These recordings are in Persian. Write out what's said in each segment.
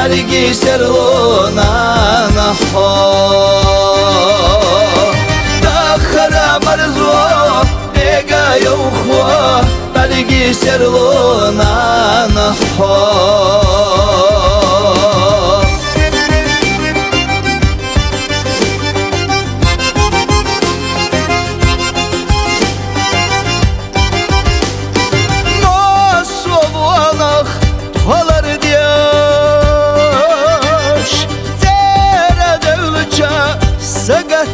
برگی سرلونا خو داخل مرزو بگا یو خو برگی سرلونا خو Sagat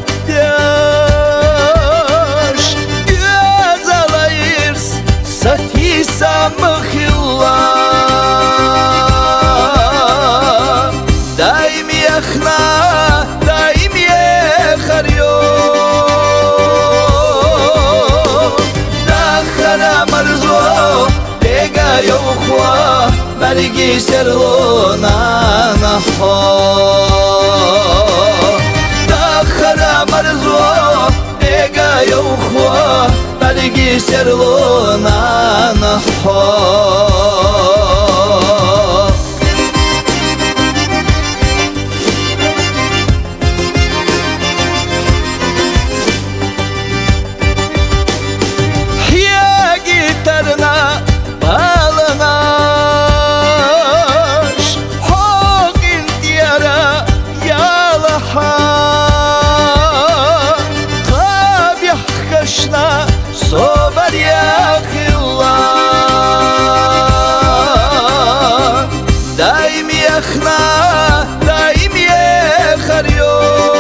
yaş göz alayırs satisa mıhilla daim yakhna daim yakharyo dakhana marzo bega yokhwa bargi serlona naho مرزو بگا یو خو برگی سرلونا نخو یا گیترنا بالناش حق انتیارا یالها صبر يا خلا دايم يخنا دايم يخريو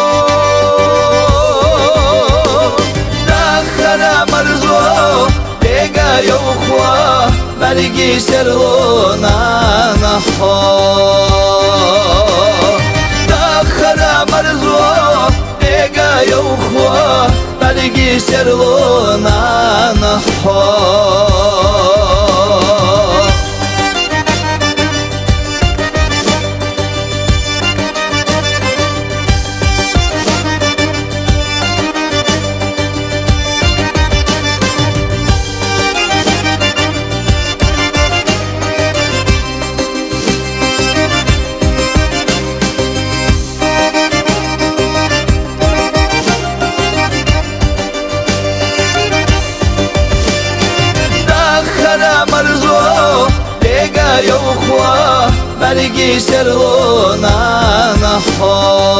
داخل مرزو بيغا يوخوا برگي سرلونا نخو داخل مرزو بيغا يوخوا برگی سرلونا نخو یو خوا برگی سرلونا نخو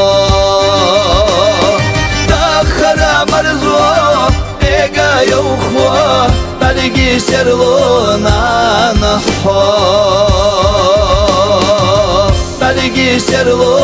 داخل مرزو بگا یو خوا برگی سرلونا نخو برگی سرلونا